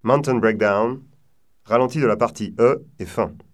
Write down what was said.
Mountain Breakdown, ralenti de la partie E et fin.